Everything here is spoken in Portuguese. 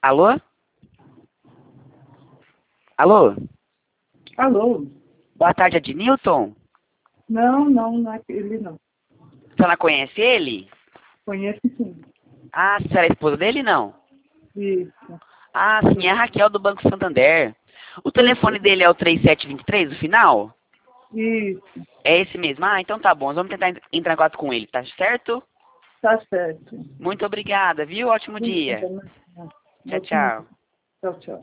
Alô? Alô? Alô? Boa tarde, Adnilton. Não é ele não. A senhora conhece ele? Conheço sim. Ah, a senhora é esposa dele, não? Isso. Ah, sim, é a Raquel do Banco Santander. O telefone dele é o 3723, o final? Isso. É esse mesmo. Ah, então tá bom. Nós vamos tentar entrar em contato com ele, tá certo? Tá certo. Muito obrigada, viu? Ótimo dia. Tchau, Ótimo dia. tchau. Tchau, tchau.